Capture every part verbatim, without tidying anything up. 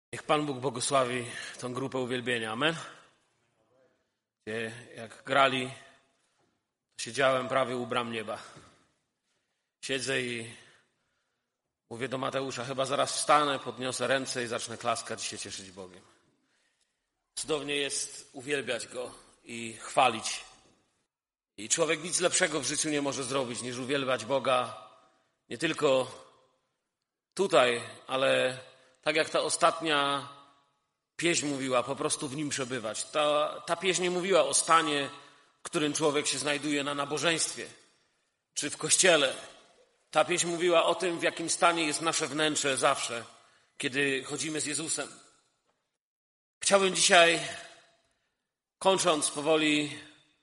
Niech Pan Bóg błogosławi tą grupę uwielbienia. Amen. Gdzie jak grali, to siedziałem prawie u bram nieba. Siedzę i mówię do Mateusza, chyba zaraz wstanę, podniosę ręce i zacznę klaskać i się cieszyć Bogiem. Cudownie jest uwielbiać Go i chwalić. I człowiek nic lepszego w życiu nie może zrobić, niż uwielbiać Boga nie tylko tutaj, ale tak jak ta ostatnia pieśń mówiła, po prostu w Nim przebywać. Ta, ta pieśń nie mówiła o stanie, w którym człowiek się znajduje na nabożeństwie czy w kościele. Ta pieśń mówiła o tym, w jakim stanie jest nasze wnętrze zawsze, kiedy chodzimy z Jezusem. Chciałbym dzisiaj, kończąc powoli,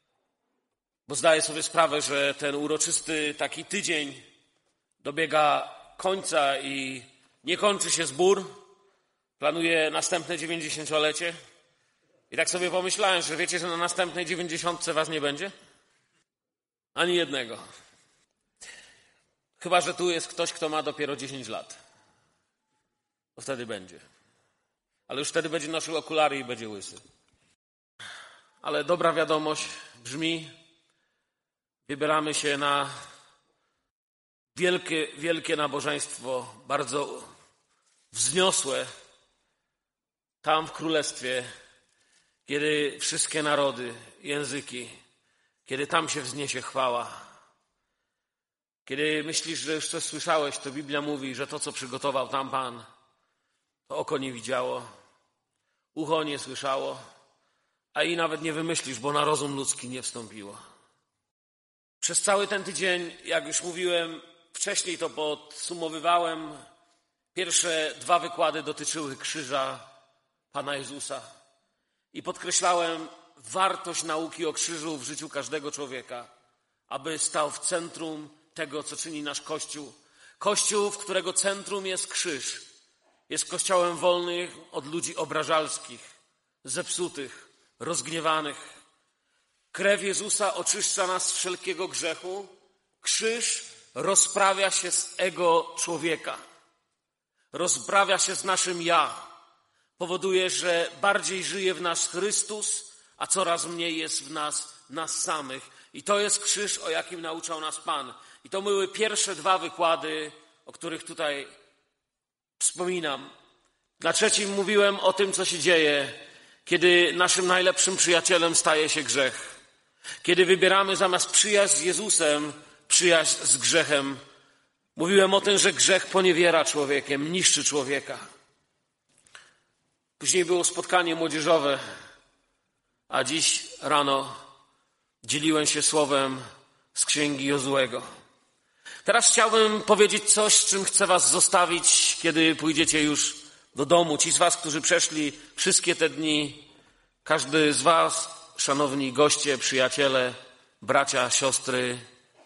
bo zdaję sobie sprawę, że ten uroczysty taki tydzień dobiega końca i nie kończy się zbór. Planuję następne dziewięćdziesięciolecie. I tak sobie pomyślałem, że wiecie, że na następnej dziewięćdziesiątce was nie będzie? Ani jednego. Chyba że tu jest ktoś, kto ma dopiero dziesięć lat. To wtedy będzie. Ale już wtedy będzie nosił okulary i będzie łysy. Ale dobra wiadomość brzmi, wybieramy się na wielkie, wielkie nabożeństwo, bardzo wzniosłe, tam w Królestwie, kiedy wszystkie narody, języki, kiedy tam się wzniesie chwała. Kiedy myślisz, że już coś słyszałeś, to Biblia mówi, że to, co przygotował tam Pan, to oko nie widziało, ucho nie słyszało, a i nawet nie wymyślisz, bo na rozum ludzki nie wstąpiło. Przez cały ten tydzień, jak już mówiłem, wcześniej to podsumowywałem, pierwsze dwa wykłady dotyczyły krzyża Pana Jezusa i podkreślałem wartość nauki o krzyżu w życiu każdego człowieka, aby stał w centrum tego, co czyni nasz Kościół. Kościół, w którego centrum jest krzyż, jest kościołem wolnych od ludzi obrażalskich, zepsutych, rozgniewanych. Krew Jezusa oczyszcza nas z wszelkiego grzechu. Krzyż rozprawia się z ego człowieka. Rozprawia się z naszym ja. Powoduje, że bardziej żyje w nas Chrystus, a coraz mniej jest w nas nas samych. I to jest krzyż, o jakim nauczał nas Pan. I to były pierwsze dwa wykłady, o których tutaj wspominam. Na trzecim mówiłem o tym, co się dzieje, kiedy naszym najlepszym przyjacielem staje się grzech. Kiedy wybieramy zamiast przyjaźń z Jezusem, przyjaźń z grzechem. Mówiłem o tym, że grzech poniewiera człowiekiem, niszczy człowieka. Później było spotkanie młodzieżowe, a dziś rano dzieliłem się słowem z księgi Jozuego. Teraz chciałbym powiedzieć coś, z czym chcę was zostawić, kiedy pójdziecie już do domu. Ci z was, którzy przeszli wszystkie te dni, każdy z was, szanowni goście, przyjaciele, bracia, siostry.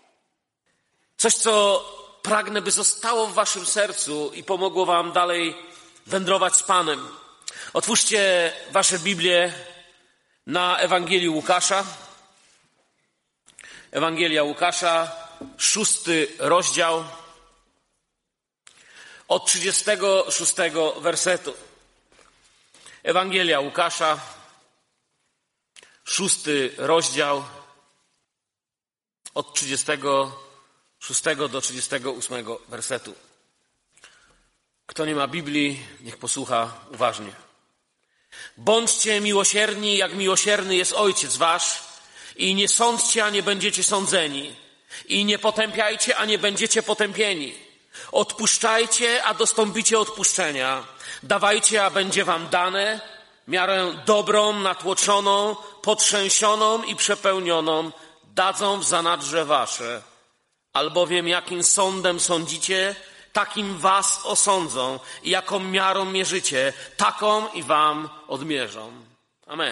Coś, co pragnę, by zostało w waszym sercu i pomogło wam dalej wędrować z Panem. Otwórzcie wasze Biblię na Ewangelii Łukasza. Ewangelia Łukasza, szósty rozdział, od trzydziestego szóstego wersetu. Ewangelia Łukasza, szósty rozdział, od trzydziestego szóstego do trzydziestego ósmego wersetu. Kto nie ma Biblii, niech posłucha uważnie. Bądźcie miłosierni, jak miłosierny jest Ojciec wasz, i nie sądźcie, a nie będziecie sądzeni, i nie potępiajcie, a nie będziecie potępieni. Odpuszczajcie, a dostąpicie odpuszczenia. Dawajcie, a będzie wam dane, miarę dobrą, natłoczoną, potrzęsioną i przepełnioną dadzą w zanadrze wasze. Albowiem jakim sądem sądzicie, takim was osądzą, i jaką miarą mierzycie, taką i wam odmierzą. Amen.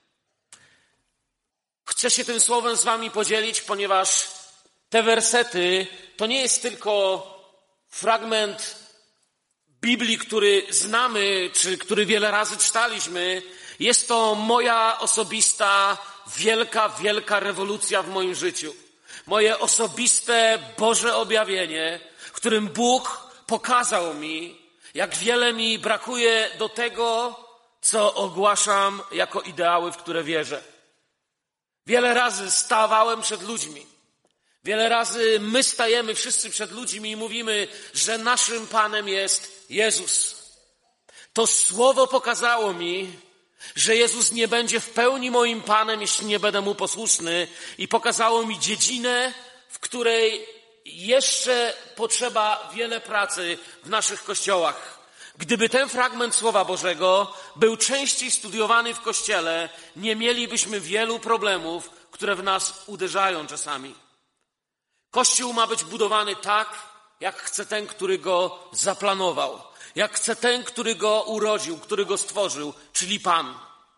Chcę się tym słowem z wami podzielić, ponieważ te wersety to nie jest tylko fragment Biblii, który znamy, czy który wiele razy czytaliśmy. Jest to moja osobista, wielka, wielka rewolucja w moim życiu. Moje osobiste Boże objawienie, w którym Bóg pokazał mi, Jak wiele mi brakuje do tego, co ogłaszam jako ideały, w które wierzę. Wiele razy stawałem przed ludźmi. Wiele razy my stajemy wszyscy przed ludźmi i mówimy, że naszym Panem jest Jezus. To słowo pokazało mi, że Jezus nie będzie w pełni moim Panem, jeśli nie będę Mu posłuszny, i pokazało mi dziedzinę, w której jeszcze potrzeba wiele pracy w naszych kościołach. Gdyby ten fragment Słowa Bożego był częściej studiowany w Kościele, nie mielibyśmy wielu problemów, które w nas uderzają czasami. Kościół ma być budowany tak, jak chce ten, który go zaplanował, jak chce ten, który go urodził, który go stworzył, czyli Pan.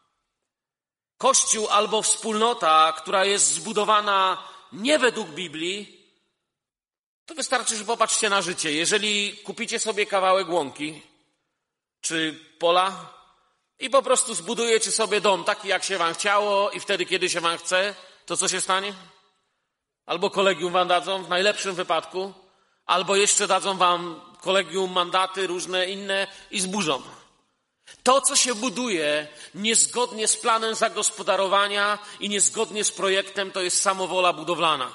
Kościół albo wspólnota, która jest zbudowana nie według Biblii, to wystarczy, że popatrzcie na życie. Jeżeli kupicie sobie kawałek łąki czy pola i po prostu zbudujecie sobie dom taki, jak się wam chciało i wtedy, kiedy się wam chce, to co się stanie? Albo kolegium wam dadzą, w najlepszym wypadku, albo jeszcze dadzą wam kolegium mandaty różne inne i zburzą. To, co się buduje niezgodnie z planem zagospodarowania i niezgodnie z projektem, to jest samowola budowlana.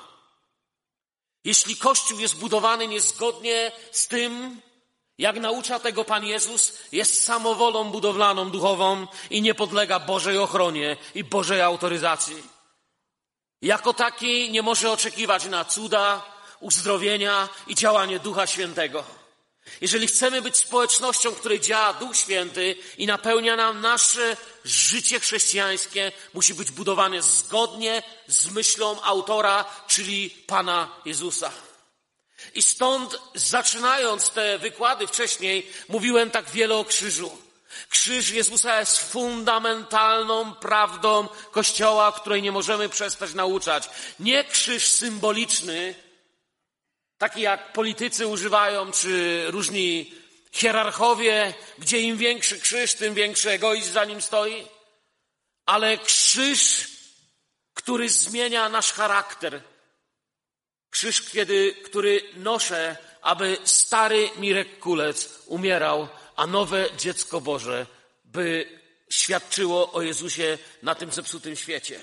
Jeśli Kościół jest budowany niezgodnie z tym, jak naucza tego Pan Jezus, jest samowolą budowlaną duchową i nie podlega Bożej ochronie i Bożej autoryzacji. Jako taki nie może oczekiwać na cuda, uzdrowienia i działanie Ducha Świętego. Jeżeli chcemy być społecznością, w której działa Duch Święty i napełnia nam nasze życie chrześcijańskie, musi być budowane zgodnie z myślą autora, czyli Pana Jezusa. I stąd, zaczynając te wykłady wcześniej, mówiłem tak wiele o krzyżu. Krzyż Jezusa jest fundamentalną prawdą Kościoła, której nie możemy przestać nauczać. Nie krzyż symboliczny, taki jak politycy używają, czy różni hierarchowie, gdzie im większy krzyż, tym większy egoizm za nim stoi, ale krzyż, który zmienia nasz charakter. Krzyż, kiedy, który noszę, aby stary Mirek Kulec umierał, a nowe dziecko Boże by świadczyło o Jezusie na tym zepsutym świecie.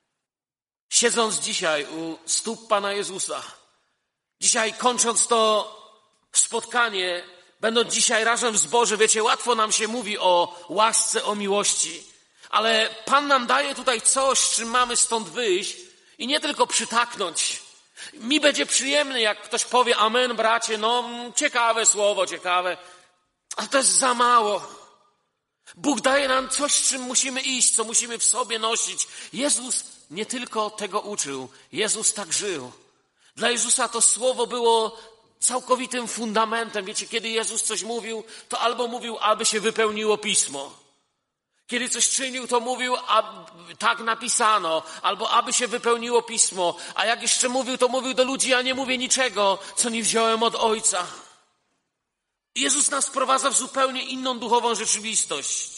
Siedząc dzisiaj u stóp Pana Jezusa, dzisiaj kończąc to spotkanie, będąc dzisiaj razem w zborze, wiecie, łatwo nam się mówi o łasce, o miłości, ale Pan nam daje tutaj coś, z czym mamy stąd wyjść i nie tylko przytaknąć. Mi będzie przyjemny, jak ktoś powie amen, bracie, no ciekawe słowo, ciekawe, ale to jest za mało. Bóg daje nam coś, z czym musimy iść, co musimy w sobie nosić. Jezus nie tylko tego uczył, Jezus tak żył. Dla Jezusa to słowo było całkowitym fundamentem. Wiecie, kiedy Jezus coś mówił, to albo mówił, aby się wypełniło Pismo. Kiedy coś czynił, to mówił, a tak napisano, albo aby się wypełniło Pismo. A jak jeszcze mówił, to mówił do ludzi, ja nie mówię niczego, co nie wziąłem od Ojca. Jezus nas wprowadza w zupełnie inną duchową rzeczywistość.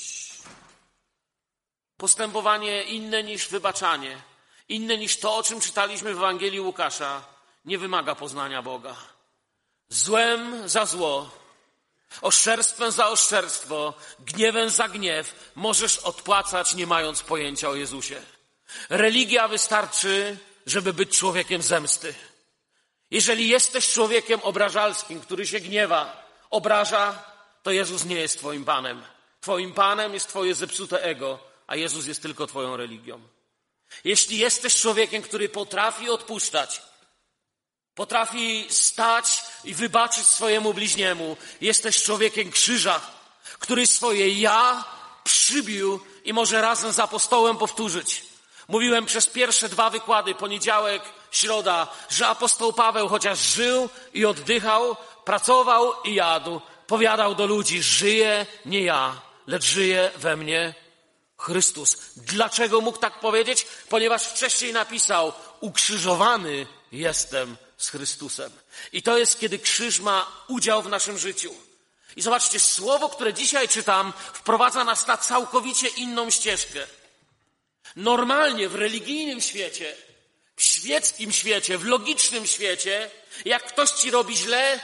Postępowanie inne niż wybaczanie, inne niż to, o czym czytaliśmy w Ewangelii Łukasza, nie wymaga poznania Boga. Złem za zło, oszczerstwem za oszczerstwo, gniewem za gniew możesz odpłacać, nie mając pojęcia o Jezusie. Religia wystarczy, żeby być człowiekiem zemsty. Jeżeli jesteś człowiekiem obrażalskim, który się gniewa, obraża, to Jezus nie jest twoim Panem. Twoim Panem jest twoje zepsute ego, a Jezus jest tylko twoją religią. Jeśli jesteś człowiekiem, który potrafi odpuszczać, potrafi stać i wybaczyć swojemu bliźniemu, jesteś człowiekiem krzyża, który swoje ja przybił i może razem z apostołem powtórzyć. Mówiłem przez pierwsze dwa wykłady, poniedziałek, środa, że apostoł Paweł chociaż żył i oddychał, pracował i jadł, powiadał do ludzi, żyję nie ja, lecz żyje we mnie Chrystus. Dlaczego mógł tak powiedzieć? Ponieważ wcześniej napisał, ukrzyżowany jestem z Chrystusem. I to jest, kiedy krzyż ma udział w naszym życiu. I zobaczcie, słowo, które dzisiaj czytam, wprowadza nas na całkowicie inną ścieżkę. Normalnie w religijnym świecie, w świeckim świecie, w logicznym świecie, jak ktoś ci robi źle,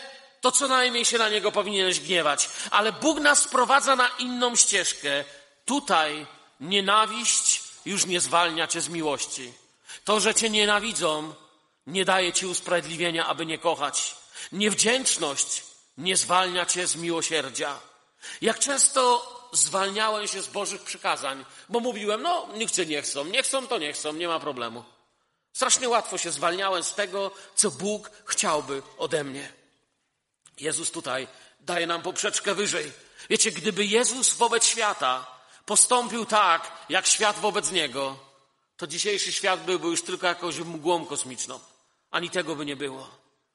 to co najmniej się na Niego powinieneś gniewać. Ale Bóg nas sprowadza na inną ścieżkę. Tutaj nienawiść już nie zwalnia cię z miłości. To, że cię nienawidzą, nie daje ci usprawiedliwienia, aby nie kochać. Niewdzięczność nie zwalnia cię z miłosierdzia. Jak często zwalniałem się z Bożych przykazań, bo mówiłem, no niech cię nie chcą, nie chcą to nie chcą, nie ma problemu. Strasznie łatwo się zwalniałem z tego, co Bóg chciałby ode mnie. Jezus tutaj daje nam poprzeczkę wyżej. Wiecie, gdyby Jezus wobec świata postąpił tak, jak świat wobec Niego, to dzisiejszy świat byłby już tylko jakąś mgłą kosmiczną. Ani tego by nie było.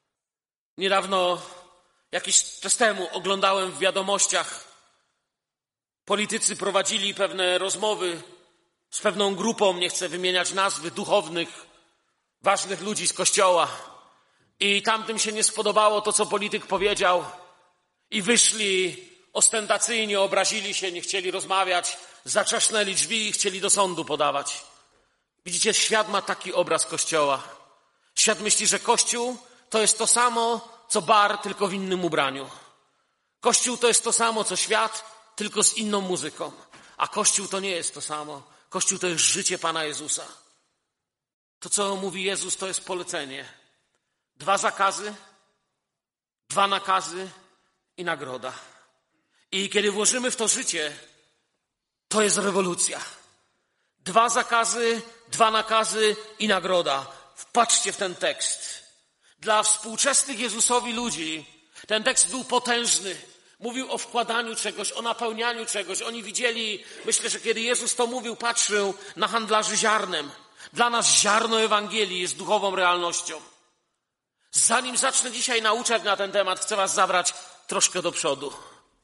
Niedawno, jakiś czas temu, oglądałem w wiadomościach, politycy prowadzili pewne rozmowy z pewną grupą, nie chcę wymieniać nazwy, duchownych, ważnych ludzi z Kościoła. I tamtym się nie spodobało to, co polityk powiedział. I wyszli ostentacyjnie, obrazili się, nie chcieli rozmawiać, zatrzasnęli drzwi i chcieli do sądu podawać. Widzicie, świat ma taki obraz Kościoła. Świat myśli, że Kościół to jest to samo, co bar, tylko w innym ubraniu. Kościół to jest to samo, co świat, tylko z inną muzyką. A Kościół to nie jest to samo. Kościół to jest życie Pana Jezusa. To, co mówi Jezus, to jest polecenie. Dwa zakazy, dwa nakazy i nagroda. I kiedy włożymy w to życie, to jest rewolucja. Dwa zakazy, dwa nakazy i nagroda. Wpatrzcie w ten tekst. Dla współczesnych Jezusowi ludzi ten tekst był potężny. Mówił o wkładaniu czegoś, o napełnianiu czegoś. Oni widzieli, myślę, że kiedy Jezus to mówił, patrzył na handlarzy ziarnem. Dla nas ziarno Ewangelii jest duchową realnością. Zanim zacznę dzisiaj nauczać na ten temat, chcę was zabrać troszkę do przodu.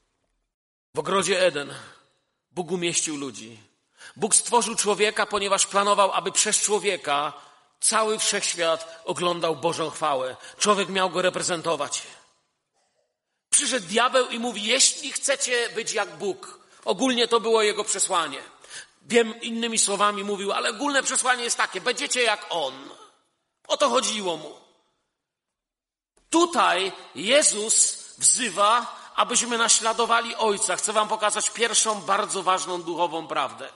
W ogrodzie Eden Bóg umieścił ludzi. Bóg stworzył człowieka, ponieważ planował, aby przez człowieka cały wszechświat oglądał Bożą chwałę. Człowiek miał go reprezentować. Przyszedł diabeł i mówi, jeśli chcecie być jak Bóg. Ogólnie to było jego przesłanie. Wiem, innymi słowami mówił, ale ogólne przesłanie jest takie, będziecie jak On. O to chodziło mu. Tutaj Jezus wzywa, abyśmy naśladowali Ojca. Chcę wam pokazać pierwszą bardzo ważną duchową prawdę.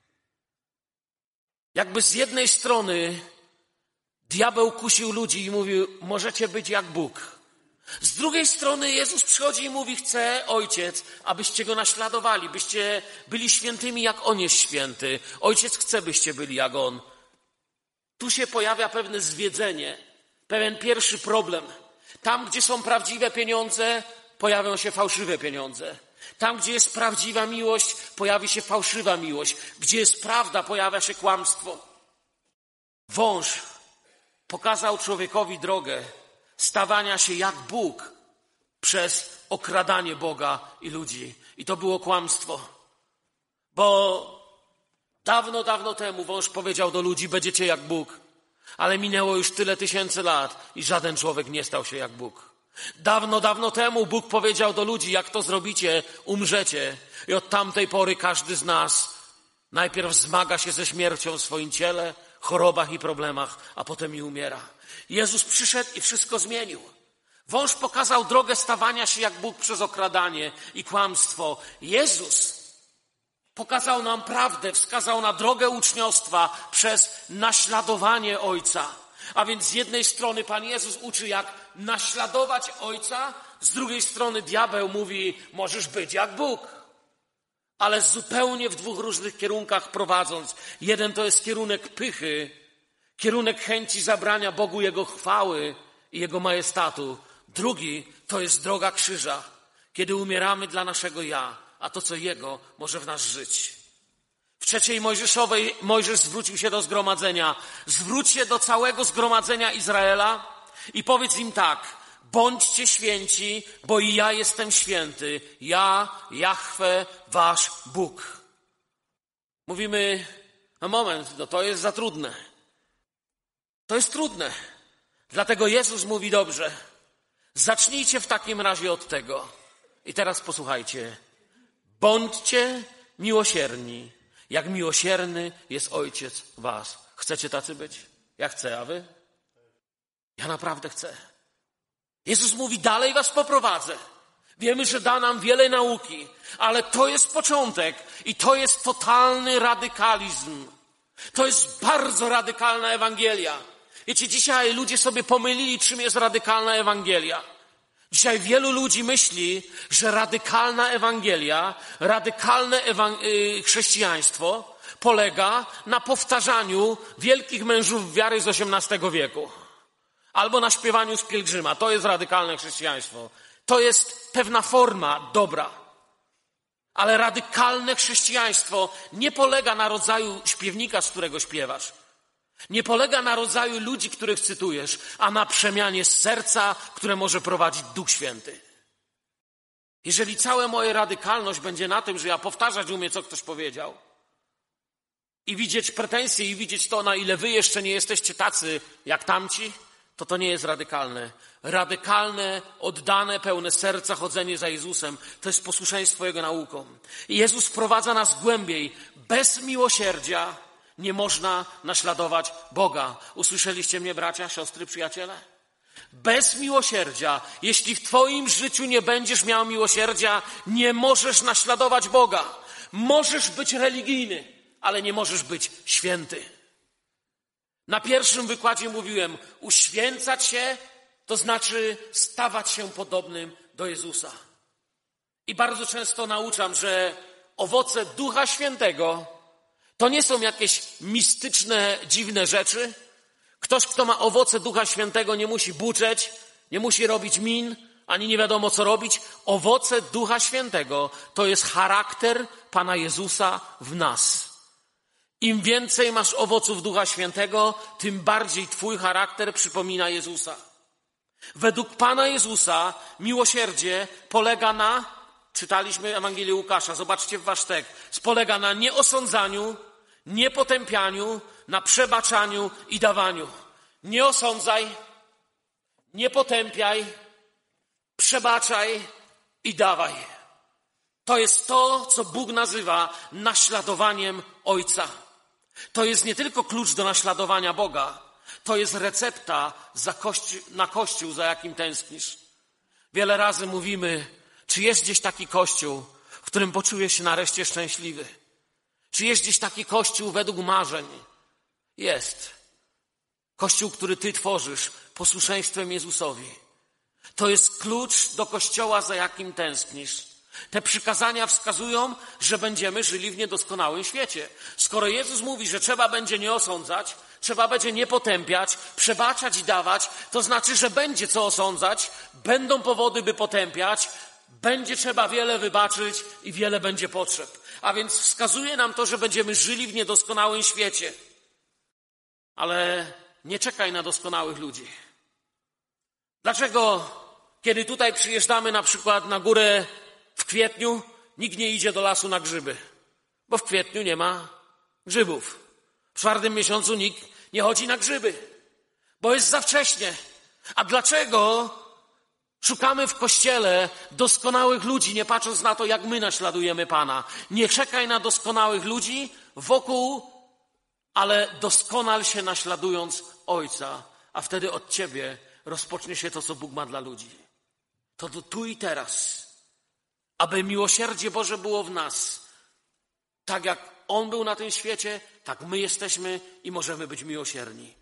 Jakby z jednej strony diabeł kusił ludzi i mówił, możecie być jak Bóg. Z drugiej strony Jezus przychodzi i mówi, chce Ojciec, abyście Go naśladowali, byście byli świętymi, jak On jest święty. Ojciec chce, byście byli jak On. Tu się pojawia pewne zwiedzenie, pewien pierwszy problem. Tam, gdzie są prawdziwe pieniądze, pojawią się fałszywe pieniądze. Tam, gdzie jest prawdziwa miłość, pojawi się fałszywa miłość. Gdzie jest prawda, pojawia się kłamstwo. Wąż pokazał człowiekowi drogę stawania się jak Bóg przez okradanie Boga i ludzi. I to było kłamstwo. Bo dawno, dawno temu wąż powiedział do ludzi, będziecie jak Bóg. Ale minęło już tyle tysięcy lat i żaden człowiek nie stał się jak Bóg. Dawno, dawno temu Bóg powiedział do ludzi, jak to zrobicie, umrzecie. I od tamtej pory każdy z nas najpierw zmaga się ze śmiercią w swoim ciele, chorobach i problemach, a potem i umiera. Jezus przyszedł i wszystko zmienił. Wąż pokazał drogę stawania się jak Bóg przez okradanie i kłamstwo. Jezus pokazał nam prawdę, wskazał na drogę uczniostwa przez naśladowanie Ojca. A więc z jednej strony Pan Jezus uczy, jak naśladować Ojca, z drugiej strony diabeł mówi, możesz być jak Bóg. Ale zupełnie w dwóch różnych kierunkach prowadząc. Jeden to jest kierunek pychy, kierunek chęci zabrania Bogu Jego chwały i Jego majestatu. Drugi to jest droga krzyża, kiedy umieramy dla naszego ja, a to, co Jego, może w nas żyć. W trzeciej Mojżeszowej Mojżesz zwrócił się do zgromadzenia. Zwróć się do całego zgromadzenia Izraela i powiedz im tak, bądźcie święci, bo i ja jestem święty. Ja, Jahwe, wasz Bóg. Mówimy, no moment, no to jest za trudne. To jest trudne. Dlatego Jezus mówi, dobrze, zacznijcie w takim razie od tego. I teraz posłuchajcie. Bądźcie miłosierni, jak miłosierny jest Ojciec was. Chcecie tacy być? Ja chcę, a wy? Ja naprawdę chcę. Jezus mówi, dalej was poprowadzę. Wiemy, że da nam wiele nauki, ale to jest początek i to jest totalny radykalizm. To jest bardzo radykalna Ewangelia. Wiecie, dzisiaj ludzie sobie pomylili, czym jest radykalna Ewangelia. Dzisiaj wielu ludzi myśli, że radykalna Ewangelia, radykalne ewan- yy, chrześcijaństwo polega na powtarzaniu wielkich mężów wiary z osiemnastego wieku. Albo na śpiewaniu z pielgrzyma. To jest radykalne chrześcijaństwo. To jest pewna forma dobra. Ale radykalne chrześcijaństwo nie polega na rodzaju śpiewnika, z którego śpiewasz. Nie polega na rodzaju ludzi, których cytujesz, a na przemianie serca, które może prowadzić Duch Święty. Jeżeli cała moja radykalność będzie na tym, że ja powtarzać umiem, co ktoś powiedział i widzieć pretensje i widzieć to, na ile wy jeszcze nie jesteście tacy jak tamci, to to nie jest radykalne. Radykalne, oddane, pełne serca chodzenie za Jezusem to jest posłuszeństwo Jego naukom. I Jezus wprowadza nas głębiej. Bez miłosierdzia nie można naśladować Boga. Usłyszeliście mnie, bracia, siostry, przyjaciele? Bez miłosierdzia, jeśli w twoim życiu nie będziesz miał miłosierdzia, nie możesz naśladować Boga. Możesz być religijny, ale nie możesz być święty. Na pierwszym wykładzie mówiłem, uświęcać się to znaczy stawać się podobnym do Jezusa. I bardzo często nauczam, że owoce Ducha Świętego to nie są jakieś mistyczne, dziwne rzeczy. Ktoś, kto ma owoce Ducha Świętego, nie musi buczeć, nie musi robić min, ani nie wiadomo co robić. Owoce Ducha Świętego to jest charakter Pana Jezusa w nas. Im więcej masz owoców Ducha Świętego, tym bardziej twój charakter przypomina Jezusa. Według Pana Jezusa miłosierdzie polega na, czytaliśmy Ewangelię Łukasza, zobaczcie w wasz tekst, polega na nieosądzaniu, niepotępianiu, na przebaczaniu i dawaniu. Nie osądzaj, nie potępiaj, przebaczaj i dawaj. To jest to, co Bóg nazywa naśladowaniem Ojca. To jest nie tylko klucz do naśladowania Boga, to jest recepta za kości- na Kościół, za jakim tęsknisz. Wiele razy mówimy, czy jest gdzieś taki Kościół, w którym poczujesz się nareszcie szczęśliwy? Czy jest gdzieś taki Kościół według marzeń? Jest. Kościół, który ty tworzysz posłuszeństwem Jezusowi. To jest klucz do Kościoła, za jakim tęsknisz. Te przykazania wskazują, że będziemy żyli w niedoskonałym świecie. Skoro Jezus mówi, że trzeba będzie nie osądzać, trzeba będzie nie potępiać, przebaczać i dawać, to znaczy, że będzie co osądzać, będą powody, by potępiać, będzie trzeba wiele wybaczyć i wiele będzie potrzeb. A więc wskazuje nam to, że będziemy żyli w niedoskonałym świecie. Ale nie czekaj na doskonałych ludzi. Dlaczego, kiedy tutaj przyjeżdżamy na przykład na górę w kwietniu, nikt nie idzie do lasu na grzyby? Bo w kwietniu nie ma grzybów. W czwartym miesiącu nikt nie chodzi na grzyby, bo jest za wcześnie. A dlaczego szukamy w Kościele doskonałych ludzi, nie patrząc na to, jak my naśladujemy Pana? Nie czekaj na doskonałych ludzi wokół, ale doskonal się naśladując Ojca, a wtedy od ciebie rozpocznie się to, co Bóg ma dla ludzi. To, to tu i teraz. Aby miłosierdzie Boże było w nas. Tak jak On był na tym świecie, tak my jesteśmy i możemy być miłosierni.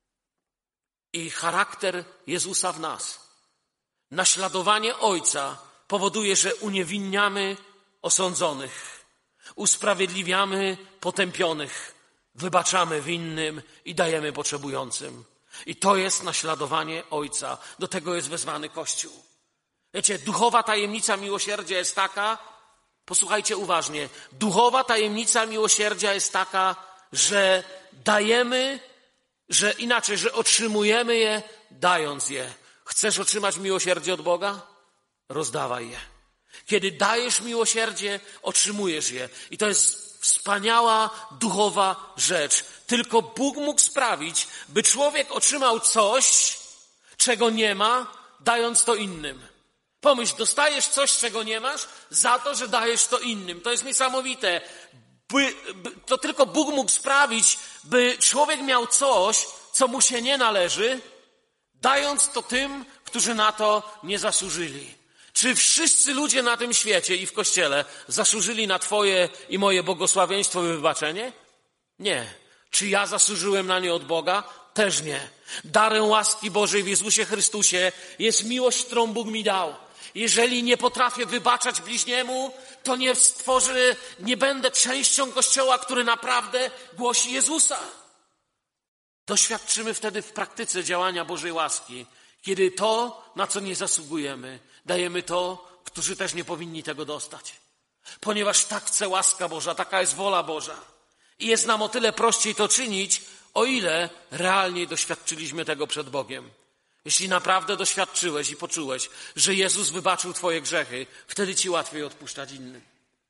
I charakter Jezusa w nas, naśladowanie Ojca powoduje, że uniewinniamy osądzonych, usprawiedliwiamy potępionych, wybaczamy winnym i dajemy potrzebującym. I to jest naśladowanie Ojca. Do tego jest wezwany Kościół. Wiecie, duchowa tajemnica miłosierdzia jest taka, posłuchajcie uważnie, duchowa tajemnica miłosierdzia jest taka, że dajemy, że inaczej, że otrzymujemy je, dając je. Chcesz otrzymać miłosierdzie od Boga? Rozdawaj je. Kiedy dajesz miłosierdzie, otrzymujesz je. I to jest wspaniała, duchowa rzecz. Tylko Bóg mógł sprawić, by człowiek otrzymał coś, czego nie ma, dając to innym. Pomyśl, dostajesz coś, czego nie masz, za to, że dajesz to innym. To jest niesamowite. By, by, to tylko Bóg mógł sprawić, by człowiek miał coś, co mu się nie należy, dając to tym, którzy na to nie zasłużyli. Czy wszyscy ludzie na tym świecie i w Kościele zasłużyli na Twoje i moje błogosławieństwo i wybaczenie? Nie. Czy ja zasłużyłem na nie od Boga? Też nie. Darem łaski Bożej w Jezusie Chrystusie jest miłość, którą Bóg mi dał. Jeżeli nie potrafię wybaczać bliźniemu, to nie stworzę, nie będę częścią Kościoła, który naprawdę głosi Jezusa. Doświadczymy wtedy w praktyce działania Bożej łaski, kiedy to, na co nie zasługujemy, dajemy to, którzy też nie powinni tego dostać. Ponieważ tak chce łaska Boża, taka jest wola Boża. I jest nam o tyle prościej to czynić, o ile realnie doświadczyliśmy tego przed Bogiem. Jeśli naprawdę doświadczyłeś i poczułeś, że Jezus wybaczył Twoje grzechy, wtedy Ci łatwiej odpuszczać innym.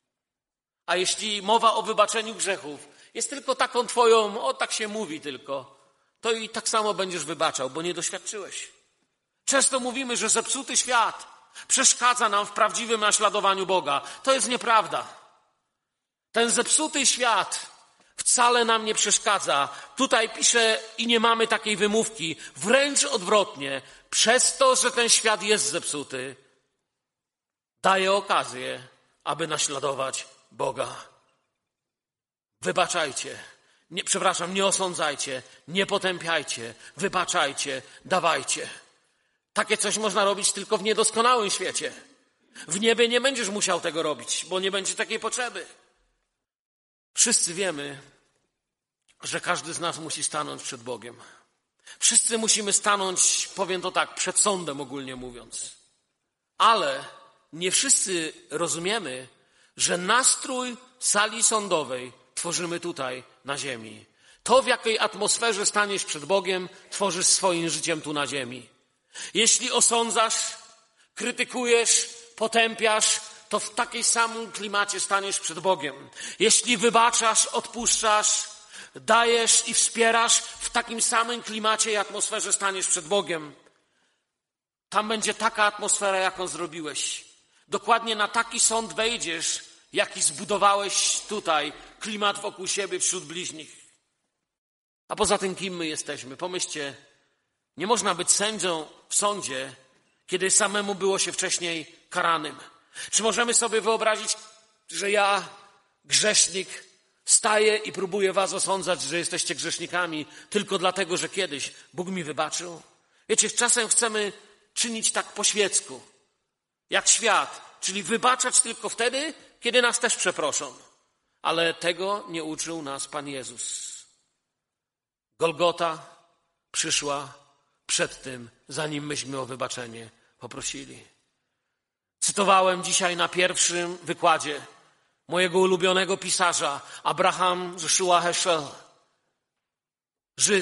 A jeśli mowa o wybaczeniu grzechów jest tylko taką Twoją, o tak się mówi tylko, to i tak samo będziesz wybaczał, bo nie doświadczyłeś. Często mówimy, że zepsuty świat przeszkadza nam w prawdziwym naśladowaniu Boga. To jest nieprawda. Ten zepsuty świat wcale nam nie przeszkadza. Tutaj pisze i nie mamy takiej wymówki. Wręcz odwrotnie. Przez to, że ten świat jest zepsuty, daje okazję, aby naśladować Boga. Wybaczajcie. Nie, przepraszam, nie osądzajcie. Nie potępiajcie. Wybaczajcie. Dawajcie. Takie coś można robić tylko w niedoskonałym świecie. W niebie nie będziesz musiał tego robić, bo nie będzie takiej potrzeby. Wszyscy wiemy, że każdy z nas musi stanąć przed Bogiem. Wszyscy musimy stanąć, powiem to tak, przed sądem ogólnie mówiąc. Ale nie wszyscy rozumiemy, że nastrój sali sądowej tworzymy tutaj na ziemi. To, w jakiej atmosferze staniesz przed Bogiem, tworzysz swoim życiem tu na ziemi. Jeśli osądzasz, krytykujesz, potępiasz, to w takiej samym klimacie staniesz przed Bogiem. Jeśli wybaczasz, odpuszczasz, dajesz i wspierasz, w takim samym klimacie i atmosferze staniesz przed Bogiem. Tam będzie taka atmosfera, jaką zrobiłeś. Dokładnie na taki sąd wejdziesz, jaki zbudowałeś tutaj, klimat wokół siebie, wśród bliźnich. A poza tym, kim my jesteśmy? Pomyślcie, nie można być sędzią w sądzie, kiedy samemu było się wcześniej karanym. Czy możemy sobie wyobrazić, że ja, grzesznik, staję i próbuję was osądzać, że jesteście grzesznikami tylko dlatego, że kiedyś Bóg mi wybaczył? Wiecie, czasem chcemy czynić tak po świecku, jak świat, czyli wybaczać tylko wtedy, kiedy nas też przeproszą. Ale tego nie uczył nas Pan Jezus. Golgota przyszła przed tym, zanim myśmy o wybaczenie poprosili. Cytowałem dzisiaj na pierwszym wykładzie mojego ulubionego pisarza, Abraham Joshua Heschel. Żyd.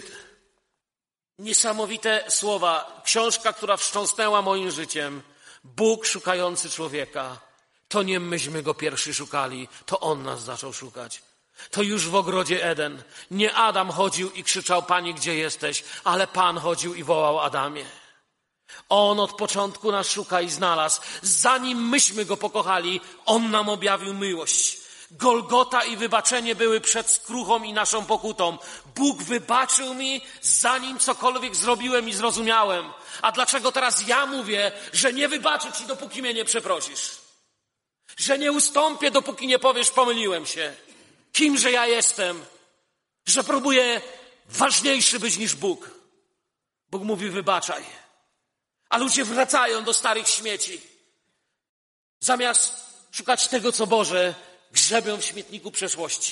Niesamowite słowa. Książka, która wstrząsnęła moim życiem. Bóg szukający człowieka. To nie myśmy go pierwszy szukali, to on nas zaczął szukać. To już w ogrodzie Eden. Nie Adam chodził i krzyczał: Panie, gdzie jesteś? Ale Pan chodził i wołał: Adamie. On od początku nas szuka i znalazł. Zanim myśmy go pokochali, on nam objawił miłość. Golgota i wybaczenie były przed skruchą i naszą pokutą. Bóg wybaczył mi, zanim cokolwiek zrobiłem i zrozumiałem. A dlaczego teraz ja mówię, że nie wybaczę ci, dopóki mnie nie przeprosisz? Że nie ustąpię, dopóki nie powiesz: pomyliłem się. Kimże ja jestem? Że próbuję ważniejszy być niż Bóg. Bóg mówi: wybaczaj. A ludzie wracają do starych śmieci. Zamiast szukać tego, co Boże, grzebią w śmietniku przeszłości.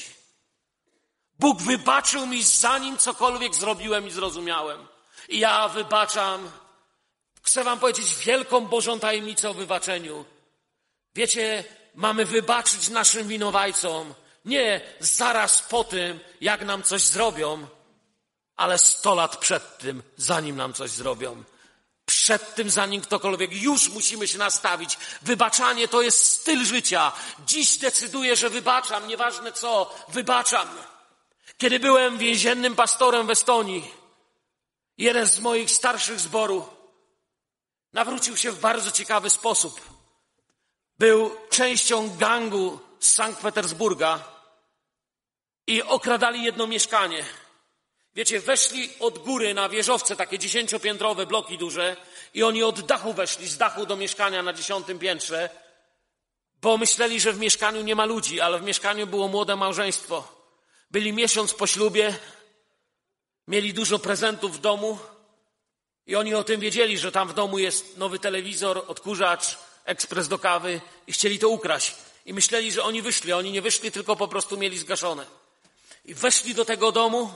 Bóg wybaczył mi, zanim cokolwiek zrobiłem i zrozumiałem. I ja wybaczam. Chcę wam powiedzieć wielką Bożą tajemnicę o wybaczeniu. Wiecie, mamy wybaczyć naszym winowajcom nie zaraz po tym, jak nam coś zrobią, ale sto lat przed tym, zanim nam coś zrobią. Przed tym, zanim ktokolwiek, już musimy się nastawić. Wybaczanie to jest styl życia. Dziś decyduję, że wybaczam, nieważne co, wybaczam. Kiedy byłem więziennym pastorem w Estonii, jeden z moich starszych zboru nawrócił się w bardzo ciekawy sposób. Był częścią gangu z Sankt Petersburga i okradali jedno mieszkanie. Wiecie, weszli od góry na wieżowce, takie dziesięciopiętrowe bloki duże i oni od dachu weszli, z dachu do mieszkania na dziesiątym piętrze, bo myśleli, że w mieszkaniu nie ma ludzi, ale w mieszkaniu było młode małżeństwo. Byli miesiąc po ślubie, mieli dużo prezentów w domu i oni o tym wiedzieli, że tam w domu jest nowy telewizor, odkurzacz, ekspres do kawy i chcieli to ukraść. I myśleli, że oni wyszli, a oni nie wyszli, tylko po prostu mieli zgaszone. I weszli do tego domu,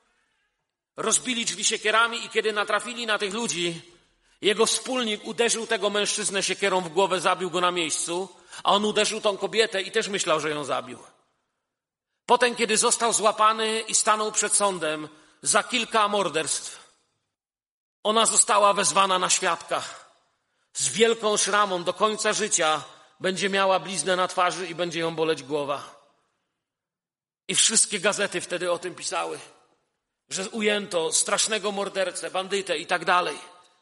rozbili drzwi siekierami i kiedy natrafili na tych ludzi, jego wspólnik uderzył tego mężczyznę siekierą w głowę, zabił go na miejscu, a on uderzył tą kobietę i też myślał, że ją zabił. Potem, kiedy został złapany i stanął przed sądem za kilka morderstw, ona została wezwana na świadka. Z wielką szramą do końca życia będzie miała bliznę na twarzy i będzie ją boleć głowa. I wszystkie gazety wtedy o tym pisały, że ujęto strasznego mordercę, bandytę i tak dalej.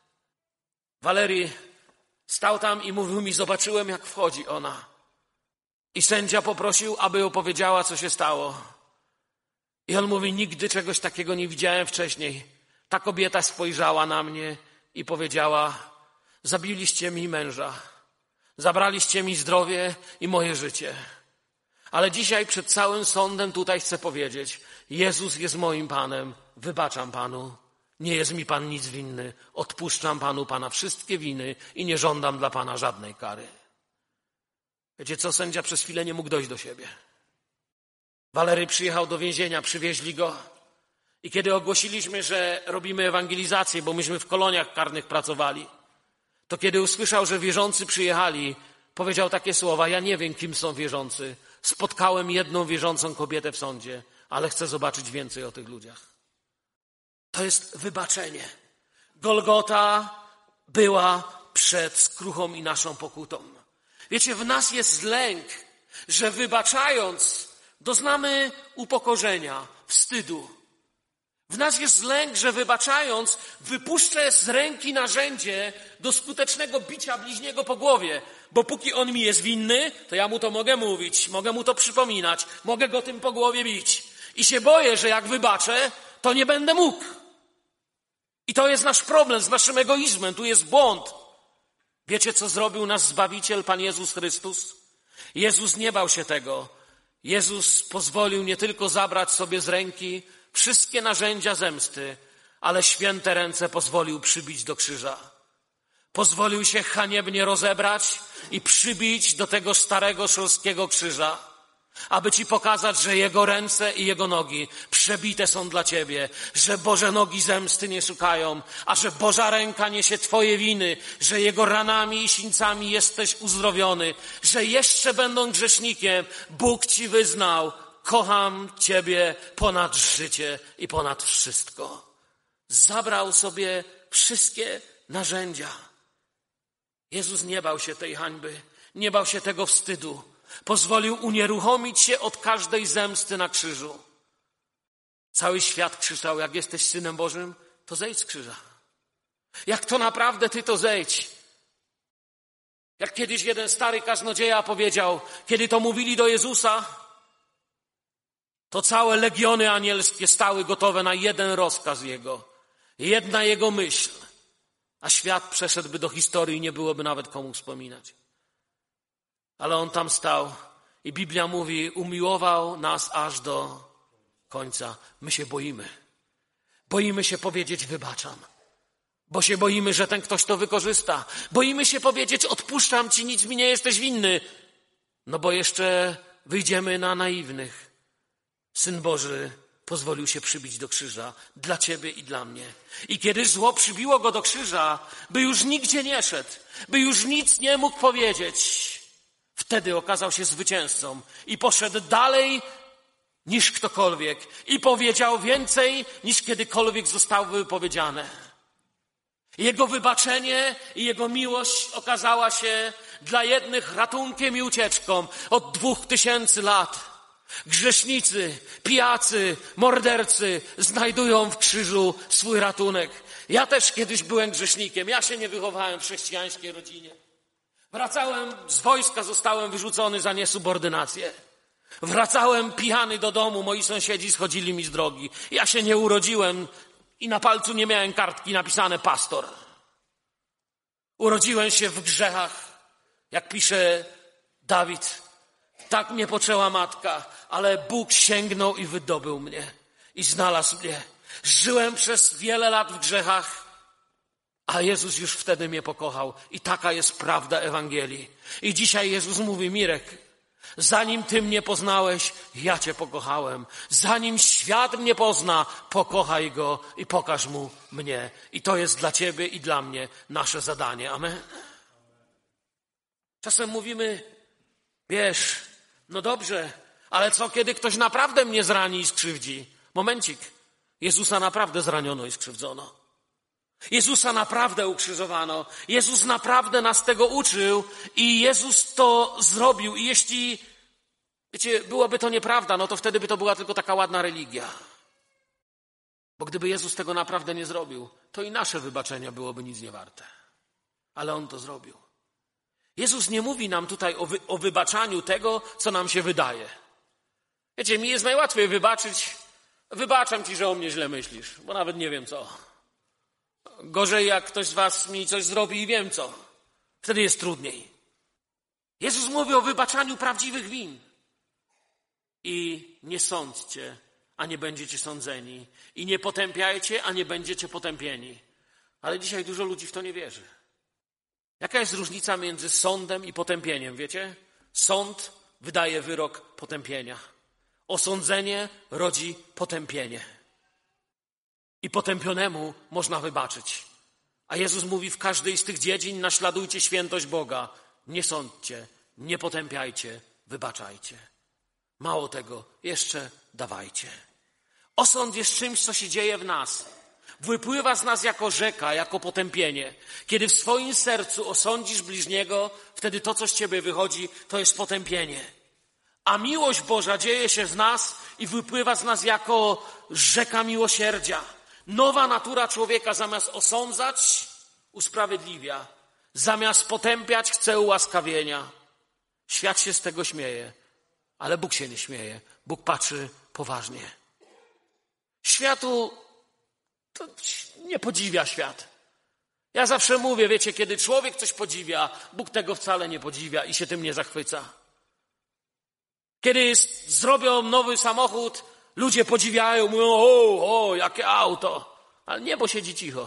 Walerii stał tam i mówił mi, zobaczyłem, jak wchodzi ona. I sędzia poprosił, aby opowiedziała, co się stało. I on mówi, nigdy czegoś takiego nie widziałem wcześniej. Ta kobieta spojrzała na mnie i powiedziała, zabiliście mi męża, zabraliście mi zdrowie i moje życie. Ale dzisiaj przed całym sądem tutaj chcę powiedzieć, Jezus jest moim Panem, wybaczam Panu, nie jest mi Pan nic winny, odpuszczam Panu Pana wszystkie winy i nie żądam dla Pana żadnej kary. Wiecie co, sędzia przez chwilę nie mógł dojść do siebie. Walery przyjechał do więzienia, przywieźli go i kiedy ogłosiliśmy, że robimy ewangelizację, bo myśmy w koloniach karnych pracowali, to kiedy usłyszał, że wierzący przyjechali, powiedział takie słowa, ja nie wiem, kim są wierzący. Spotkałem jedną wierzącą kobietę w sądzie, ale chcę zobaczyć więcej o tych ludziach. To jest wybaczenie. Golgota była przed skruchą i naszą pokutą. Wiecie, w nas jest lęk, że wybaczając doznamy upokorzenia, wstydu. W nas jest lęk, że wybaczając wypuszczę z ręki narzędzie do skutecznego bicia bliźniego po głowie. Bo póki on mi jest winny, to ja mu to mogę mówić, mogę mu to przypominać, mogę go tym po głowie bić. I się boję, że jak wybaczę, to nie będę mógł. I to jest nasz problem z naszym egoizmem, tu jest błąd. Wiecie, co zrobił nasz Zbawiciel, Pan Jezus Chrystus? Jezus nie bał się tego. Jezus pozwolił nie tylko zabrać sobie z ręki wszystkie narzędzia zemsty, ale święte ręce pozwolił przybić do krzyża. Pozwolił się haniebnie rozebrać i przybić do tego starego szorstkiego krzyża, aby ci pokazać, że Jego ręce i Jego nogi przebite są dla ciebie, że Boże nogi zemsty nie szukają, a że Boża ręka niesie twoje winy, że Jego ranami i sińcami jesteś uzdrowiony, że jeszcze będąc grzesznikiem, Bóg ci wyznał, kocham ciebie ponad życie i ponad wszystko. Zabrał sobie wszystkie narzędzia. Jezus nie bał się tej hańby, nie bał się tego wstydu. Pozwolił unieruchomić się od każdej zemsty na krzyżu. Cały świat krzyczał, jak jesteś Synem Bożym, to zejdź z krzyża. Jak to naprawdę ty, to zejdź. Jak kiedyś jeden stary kaznodzieja powiedział, kiedy to mówili do Jezusa, to całe legiony anielskie stały gotowe na jeden rozkaz Jego, jedna Jego myśl, a świat przeszedłby do historii i nie byłoby nawet komu wspominać. Ale On tam stał i Biblia mówi, umiłował nas aż do końca. My się boimy. Boimy się powiedzieć wybaczam, bo się boimy, że ten ktoś to wykorzysta. Boimy się powiedzieć odpuszczam ci, nic mi nie jesteś winny, no bo jeszcze wyjdziemy na naiwnych. Syn Boży pozwolił się przybić do krzyża dla ciebie i dla mnie. I kiedy zło przybiło go do krzyża, by już nigdzie nie szedł, by już nic nie mógł powiedzieć, wtedy okazał się zwycięzcą i poszedł dalej niż ktokolwiek i powiedział więcej niż kiedykolwiek zostało wypowiedziane. Jego wybaczenie i Jego miłość okazała się dla jednych ratunkiem i ucieczką od dwóch tysięcy lat. Grzesznicy, pijacy, mordercy znajdują w krzyżu swój ratunek. Ja też kiedyś byłem grzesznikiem. Ja się nie wychowałem w chrześcijańskiej rodzinie. Wracałem z wojska, zostałem wyrzucony za niesubordynację. Wracałem pijany do domu, moi sąsiedzi schodzili mi z drogi. Ja się nie urodziłem i na palcu nie miałem kartki napisane pastor. Urodziłem się w grzechach, jak pisze Dawid. Tak mnie poczęła matka, ale Bóg sięgnął i wydobył mnie i znalazł mnie. Żyłem przez wiele lat w grzechach, a Jezus już wtedy mnie pokochał. I taka jest prawda Ewangelii. I dzisiaj Jezus mówi: Mirek, zanim ty mnie poznałeś, ja cię pokochałem. Zanim świat mnie pozna, pokochaj go i pokaż mu mnie. I to jest dla ciebie i dla mnie nasze zadanie. Amen. Czasem mówimy: wiesz, no dobrze, ale co kiedy ktoś naprawdę mnie zrani i skrzywdzi? Momencik. Jezusa naprawdę zraniono i skrzywdzono. Jezusa naprawdę ukrzyżowano. Jezus naprawdę nas tego uczył i Jezus to zrobił. I jeśli, wiecie, byłoby to nieprawda, no to wtedy by to była tylko taka ładna religia. Bo gdyby Jezus tego naprawdę nie zrobił, to i nasze wybaczenie byłoby nic nie warte. Ale On to zrobił. Jezus nie mówi nam tutaj o, wy, o wybaczaniu tego, co nam się wydaje. Wiecie, mi jest najłatwiej wybaczyć. Wybaczam ci, że o mnie źle myślisz, bo nawet nie wiem co. Gorzej, jak ktoś z was mi coś zrobi i wiem co. Wtedy jest trudniej. Jezus mówi o wybaczaniu prawdziwych win. I nie sądźcie, a nie będziecie sądzeni. I nie potępiajcie, a nie będziecie potępieni. Ale dzisiaj dużo ludzi w to nie wierzy. Jaka jest różnica między sądem i potępieniem, wiecie? Sąd wydaje wyrok potępienia. Osądzenie rodzi potępienie. I potępionemu można wybaczyć. A Jezus mówi: w każdej z tych dziedzin naśladujcie świętość Boga. Nie sądźcie, nie potępiajcie, wybaczajcie. Mało tego, jeszcze dawajcie. Osąd jest czymś, co się dzieje w nas. Wypływa z nas jako rzeka, jako potępienie. Kiedy w swoim sercu osądzisz bliźniego, wtedy to, co z ciebie wychodzi, to jest potępienie. A miłość Boża dzieje się z nas i wypływa z nas jako rzeka miłosierdzia. Nowa natura człowieka zamiast osądzać, usprawiedliwia. Zamiast potępiać, chce ułaskawienia. Świat się z tego śmieje, ale Bóg się nie śmieje. Bóg patrzy poważnie. Światu to nie podziwia świat. Ja zawsze mówię, wiecie, kiedy człowiek coś podziwia, Bóg tego wcale nie podziwia i się tym nie zachwyca. Kiedy jest, zrobią nowy samochód, ludzie podziwiają, mówią: o, o, jakie auto. Ale niebo siedzi cicho.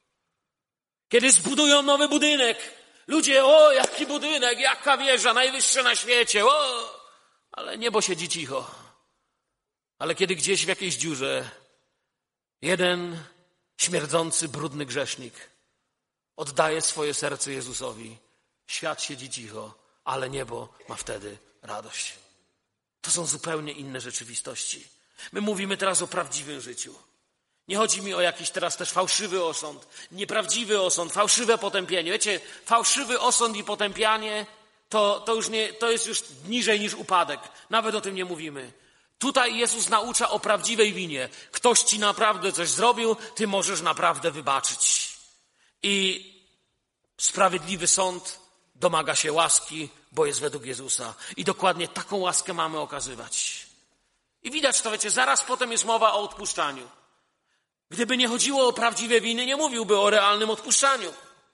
Kiedy zbudują nowy budynek, ludzie: o, jaki budynek, jaka wieża, najwyższa na świecie, o. Ale niebo siedzi cicho. Ale kiedy gdzieś w jakiejś dziurze jeden śmierdzący, brudny grzesznik oddaje swoje serce Jezusowi, świat siedzi cicho, ale niebo ma wtedy radość. To są zupełnie inne rzeczywistości. My mówimy teraz o prawdziwym życiu. Nie chodzi mi o jakiś teraz też fałszywy osąd, nieprawdziwy osąd, fałszywe potępienie. Wiecie, fałszywy osąd i potępianie to, to, już nie, to jest już niżej niż upadek. Nawet o tym nie mówimy. Tutaj Jezus naucza o prawdziwej winie. Ktoś ci naprawdę coś zrobił, ty możesz naprawdę wybaczyć. I sprawiedliwy sąd domaga się łaski, bo jest według Jezusa. I dokładnie taką łaskę mamy okazywać. I widać to, wiecie, zaraz potem jest mowa o odpuszczaniu. Gdyby nie chodziło o prawdziwe winy, nie mówiłby o realnym odpuszczaniu.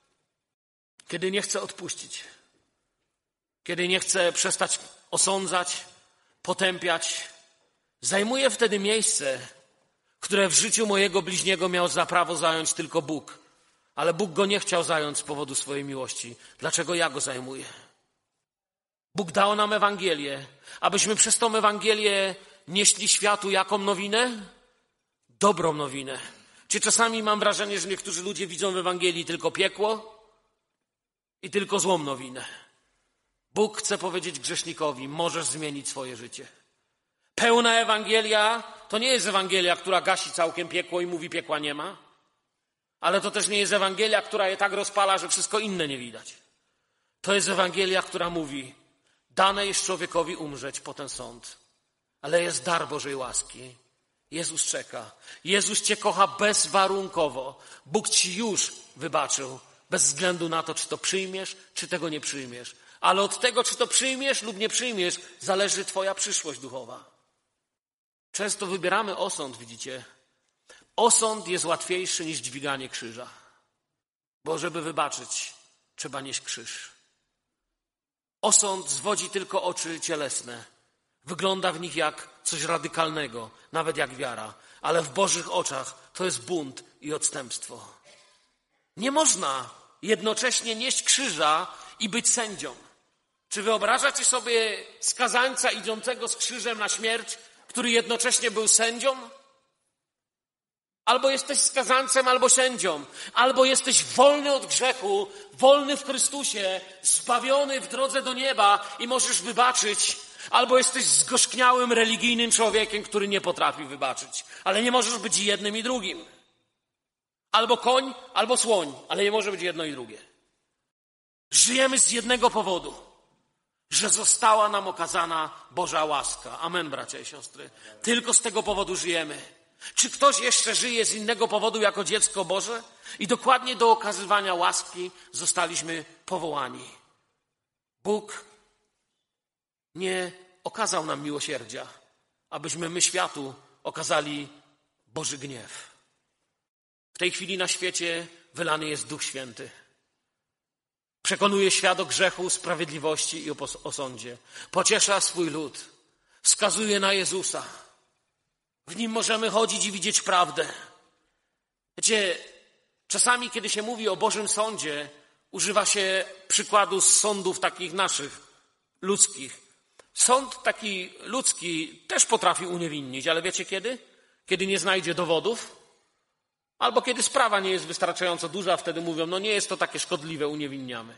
Kiedy nie chce odpuścić, kiedy nie chce przestać osądzać, potępiać, zajmuje wtedy miejsce, które w życiu mojego bliźniego miał za prawo zająć tylko Bóg. Ale Bóg go nie chciał zająć z powodu swojej miłości. Dlaczego ja go zajmuję? Bóg dał nam Ewangelię, abyśmy przez tą Ewangelię nieśli światu jaką nowinę? Dobrą nowinę. Czy czasami mam wrażenie, że niektórzy ludzie widzą w Ewangelii tylko piekło i tylko złą nowinę? Bóg chce powiedzieć grzesznikowi: możesz zmienić swoje życie. Pełna Ewangelia to nie jest Ewangelia, która gasi całkiem piekło i mówi: piekła nie ma. Ale to też nie jest Ewangelia, która je tak rozpala, że wszystko inne nie widać. To jest Ewangelia, która mówi: dane jest człowiekowi umrzeć po ten sąd, ale jest dar Bożej łaski. Jezus czeka. Jezus cię kocha bezwarunkowo. Bóg ci już wybaczył, bez względu na to, czy to przyjmiesz, czy tego nie przyjmiesz. Ale od tego, czy to przyjmiesz lub nie przyjmiesz, zależy twoja przyszłość duchowa. Często wybieramy osąd, widzicie. Osąd jest łatwiejszy niż dźwiganie krzyża. Bo żeby wybaczyć, trzeba nieść krzyż. Osąd zwodzi tylko oczy cielesne. Wygląda w nich jak coś radykalnego, nawet jak wiara. Ale w Bożych oczach to jest bunt i odstępstwo. Nie można jednocześnie nieść krzyża i być sędzią. Czy wyobrażacie sobie skazańca idącego z krzyżem na śmierć, który jednocześnie był sędzią? Albo jesteś skazańcem, albo sędzią. Albo jesteś wolny od grzechu, wolny w Chrystusie, zbawiony w drodze do nieba i możesz wybaczyć. Albo jesteś zgorzkniałym, religijnym człowiekiem, który nie potrafi wybaczyć. Ale nie możesz być jednym i drugim. Albo koń, albo słoń, ale nie może być jedno i drugie. Żyjemy z jednego powodu, że została nam okazana Boża łaska. Amen, bracia i siostry. Tylko z tego powodu żyjemy. Czy ktoś jeszcze żyje z innego powodu jako dziecko Boże? I dokładnie do okazywania łaski zostaliśmy powołani. Bóg nie okazał nam miłosierdzia, abyśmy my światu okazali Boży gniew. W tej chwili na świecie wylany jest Duch Święty. Przekonuje świat o grzechu, sprawiedliwości i o sądzie. Pociesza swój lud. Wskazuje na Jezusa. W Nim możemy chodzić i widzieć prawdę. Wiecie, czasami, kiedy się mówi o Bożym Sądzie, używa się przykładu z sądów takich naszych, ludzkich. Sąd taki ludzki też potrafi uniewinnić, ale wiecie kiedy? Kiedy nie znajdzie dowodów, albo kiedy sprawa nie jest wystarczająco duża, wtedy mówią, no nie jest to takie szkodliwe, uniewinniamy.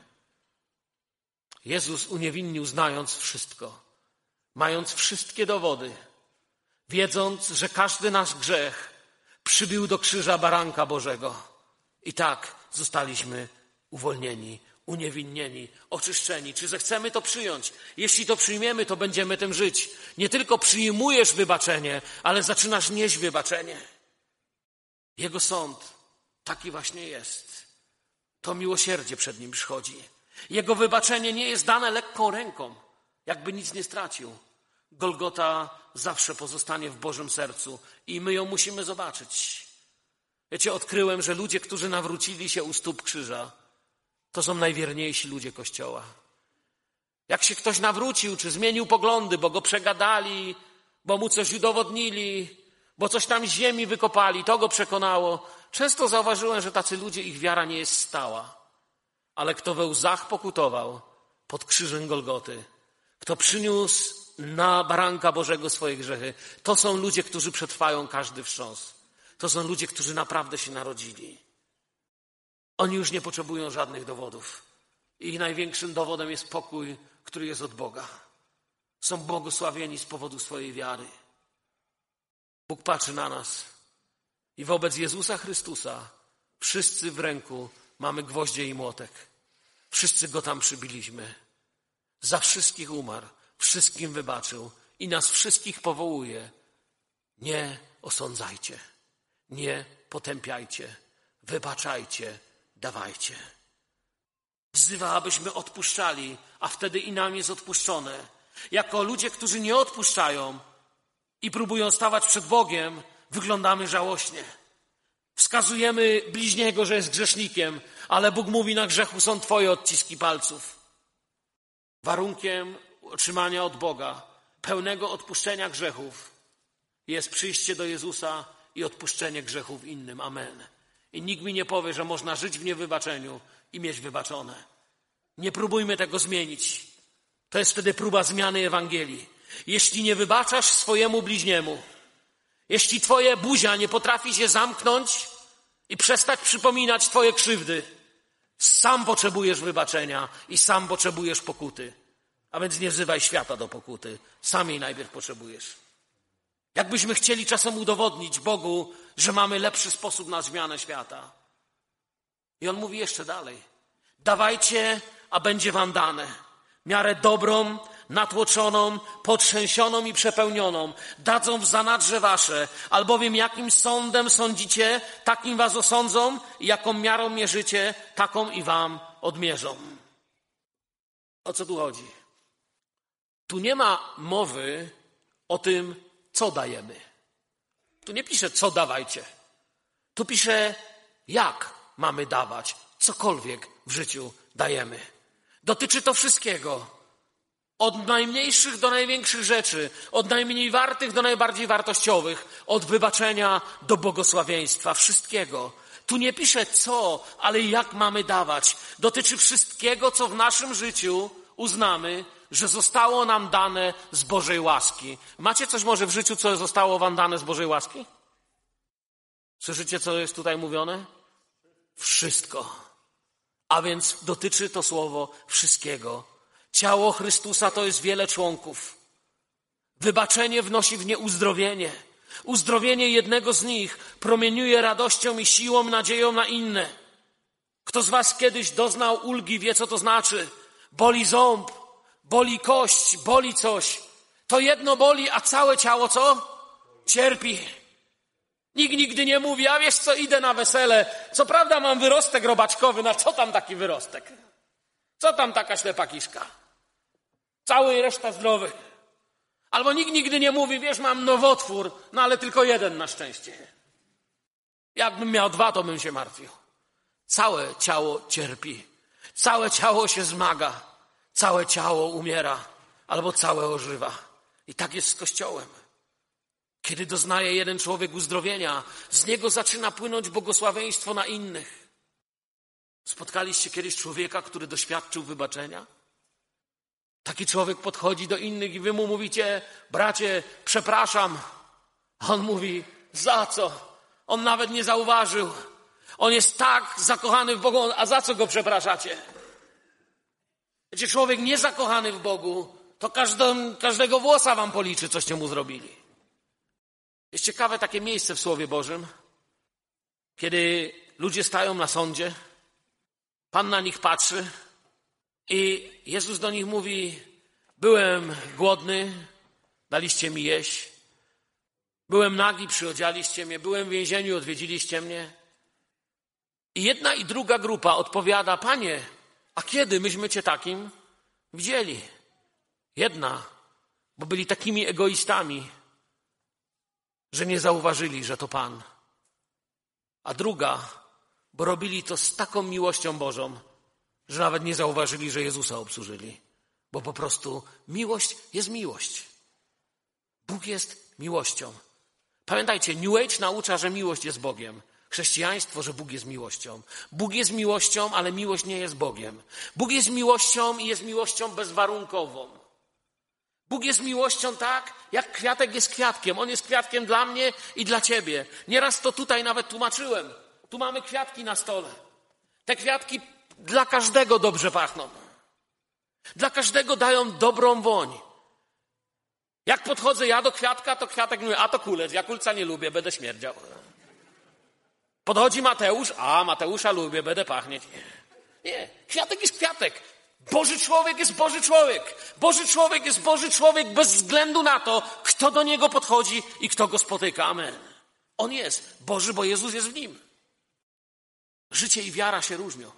Jezus uniewinnił, znając wszystko, mając wszystkie dowody, wiedząc, że każdy nasz grzech przybił do krzyża baranka Bożego. I tak zostaliśmy uwolnieni, uniewinnieni, oczyszczeni. Czy zechcemy to przyjąć? Jeśli to przyjmiemy, to będziemy tym żyć. Nie tylko przyjmujesz wybaczenie, ale zaczynasz nieść wybaczenie. Jego sąd taki właśnie jest. To miłosierdzie przed Nim przychodzi. Jego wybaczenie nie jest dane lekką ręką, jakby nic nie stracił. Golgota zawsze pozostanie w Bożym sercu i my ją musimy zobaczyć. Wiecie, odkryłem, że ludzie, którzy nawrócili się u stóp krzyża, to są najwierniejsi ludzie Kościoła. Jak się ktoś nawrócił, czy zmienił poglądy, bo go przegadali, bo mu coś udowodnili, bo coś tam z ziemi wykopali, to go przekonało. Często zauważyłem, że tacy ludzie, ich wiara nie jest stała. Ale kto we łzach pokutował pod krzyżem Golgoty, kto przyniósł na baranka Bożego swoje grzechy, to są ludzie, którzy przetrwają każdy wstrząs. To są ludzie, którzy naprawdę się narodzili. Oni już nie potrzebują żadnych dowodów. Ich największym dowodem jest pokój, który jest od Boga. Są błogosławieni z powodu swojej wiary. Bóg patrzy na nas i wobec Jezusa Chrystusa wszyscy w ręku mamy gwoździe i młotek. Wszyscy Go tam przybiliśmy. Za wszystkich umarł, wszystkim wybaczył i nas wszystkich powołuje. Nie osądzajcie, nie potępiajcie, wybaczajcie, dawajcie. Wzywa, abyśmy odpuszczali, a wtedy i nam jest odpuszczone. Jako ludzie, którzy nie odpuszczają i próbują stawać przed Bogiem, wyglądamy żałośnie. Wskazujemy bliźniego, że jest grzesznikiem, ale Bóg mówi, na grzechu są twoje odciski palców. Warunkiem otrzymania od Boga pełnego odpuszczenia grzechów jest przyjście do Jezusa i odpuszczenie grzechów innym. Amen. I nikt mi nie powie, że można żyć w niewybaczeniu i mieć wybaczone. Nie próbujmy tego zmienić. To jest wtedy próba zmiany Ewangelii. Jeśli nie wybaczasz swojemu bliźniemu, jeśli twoje buzia nie potrafi się zamknąć i przestać przypominać twoje krzywdy, sam potrzebujesz wybaczenia i sam potrzebujesz pokuty. A więc nie wzywaj świata do pokuty. Sam jej najpierw potrzebujesz. Jakbyśmy chcieli czasem udowodnić Bogu, że mamy lepszy sposób na zmianę świata. I On mówi jeszcze dalej. Dawajcie, a będzie wam dane. Miarę dobrą, natłoczoną, potrzęsioną i przepełnioną dadzą w zanadrze wasze, albowiem jakim sądem sądzicie, takim was osądzą i jaką miarą mierzycie, taką i wam odmierzą. O co tu chodzi? Tu nie ma mowy o tym, co dajemy. Tu nie pisze, co dawajcie. Tu pisze, jak mamy dawać, cokolwiek w życiu dajemy. Dotyczy to wszystkiego. Od najmniejszych do największych rzeczy, od najmniej wartych do najbardziej wartościowych, od wybaczenia do błogosławieństwa, wszystkiego. Tu nie pisze co, ale jak mamy dawać. Dotyczy wszystkiego, co w naszym życiu uznamy, że zostało nam dane z Bożej łaski. Macie coś może w życiu, co zostało wam dane z Bożej łaski? Słyszycie, co jest tutaj mówione? Wszystko. A więc dotyczy to słowo wszystkiego. Ciało Chrystusa to jest wiele członków. Wybaczenie wnosi w nie uzdrowienie. Uzdrowienie jednego z nich promieniuje radością i siłą, nadzieją na inne. Kto z was kiedyś doznał ulgi, wie, co to znaczy. Boli ząb, boli kość, boli coś. To jedno boli, a całe ciało co? Cierpi. Nikt nigdy nie mówi, a wiesz co, idę na wesele. Co prawda mam wyrostek robaczkowy, na co tam taki wyrostek? Co tam taka ślepa kiszka? Cały i reszta zdrowy. Albo nikt nigdy nie mówi, wiesz, mam nowotwór, no ale tylko jeden na szczęście. Jakbym miał dwa, to bym się martwił. Całe ciało cierpi. Całe ciało się zmaga. Całe ciało umiera. Albo całe ożywa. I tak jest z Kościołem. Kiedy doznaje jeden człowiek uzdrowienia, z niego zaczyna płynąć błogosławieństwo na innych. Spotkaliście kiedyś człowieka, który doświadczył wybaczenia? Taki człowiek podchodzi do innych i wy mu mówicie, bracie, przepraszam. A on mówi, za co? On nawet nie zauważył. On jest tak zakochany w Bogu, a za co go przepraszacie? Wiecie, człowiek niezakochany w Bogu, to każdą, każdego włosa wam policzy, coście mu zrobili. Jest ciekawe takie miejsce w Słowie Bożym, kiedy ludzie stają na sądzie, Pan na nich patrzy i Jezus do nich mówi, byłem głodny, daliście mi jeść, byłem nagi, przyodzialiście mnie, byłem w więzieniu, odwiedziliście mnie. I jedna i druga grupa odpowiada, Panie, a kiedy myśmy Cię takim widzieli? Jedna, bo byli takimi egoistami, że nie zauważyli, że to Pan. A druga, bo robili to z taką miłością Bożą, że nawet nie zauważyli, że Jezusa obsłużyli. Bo po prostu miłość jest miłość. Bóg jest miłością. Pamiętajcie, New Age naucza, że miłość jest Bogiem. Chrześcijaństwo, że Bóg jest miłością. Bóg jest miłością, ale miłość nie jest Bogiem. Bóg jest miłością i jest miłością bezwarunkową. Bóg jest miłością tak, jak kwiatek jest kwiatkiem. On jest kwiatkiem dla mnie i dla ciebie. Nieraz to tutaj nawet tłumaczyłem. Tu mamy kwiatki na stole. Te kwiatki dla każdego dobrze pachną. Dla każdego dają dobrą woń. Jak podchodzę ja do kwiatka, to kwiatek mówi, a to kulec, ja kulca nie lubię, będę śmierdział. Podchodzi Mateusz, a Mateusza lubię, będę pachnieć. Nie, nie. Kwiatek jest kwiatek. Boży człowiek jest Boży człowiek. Boży człowiek jest Boży człowiek bez względu na to, kto do niego podchodzi i kto go spotyka. Amen. On jest Boży, bo Jezus jest w nim. Życie i wiara się różnią.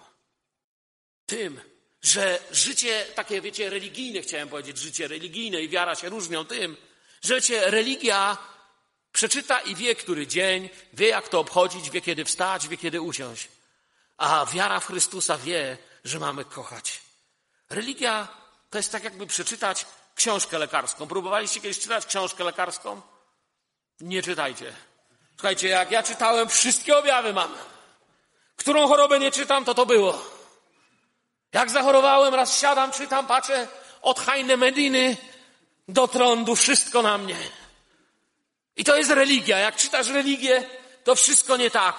Tym, że życie takie, wiecie, religijne, chciałem powiedzieć, życie religijne i wiara się różnią tym, że wiecie, religia przeczyta i wie, który dzień, wie, jak to obchodzić, wie, kiedy wstać, wie, kiedy usiąść. A wiara w Chrystusa wie, że mamy kochać. Religia to jest tak, jakby przeczytać książkę lekarską. Próbowaliście kiedyś czytać książkę lekarską? Nie czytajcie. Słuchajcie, jak ja czytałem, wszystkie objawy mam. Którą chorobę nie czytam, to to było. Jak zachorowałem, raz siadam, czytam, patrzę, od Hajne Mediny do trądu, wszystko na mnie. I to jest religia. Jak czytasz religię, to wszystko nie tak.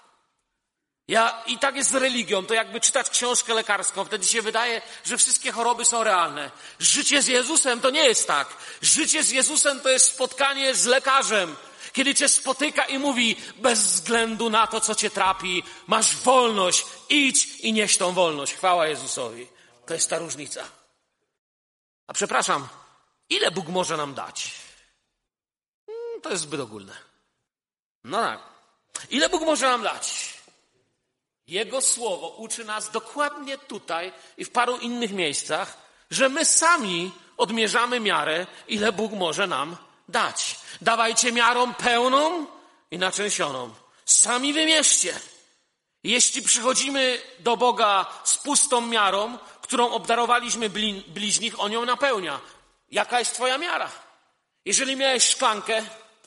Ja, i tak jest z religią. To jakby czytać książkę lekarską. Wtedy się wydaje, że wszystkie choroby są realne. Życie z Jezusem to nie jest tak. Życie z Jezusem to jest spotkanie z lekarzem. Kiedy cię spotyka i mówi, bez względu na to, co cię trapi, masz wolność, idź i nieś tą wolność. Chwała Jezusowi. To jest ta różnica. A przepraszam, ile Bóg może nam dać? Hmm, to jest zbyt ogólne. No tak. Ile Bóg może nam dać? Jego słowo uczy nas dokładnie tutaj i w paru innych miejscach, że my sami odmierzamy miarę, ile Bóg może nam dać. Dawajcie miarą pełną i naczęsioną. Sami wymierzcie. Jeśli przychodzimy do Boga z pustą miarą, którą obdarowaliśmy bliźnich, On ją napełnia. Jaka jest twoja miara? Jeżeli miałeś szklankę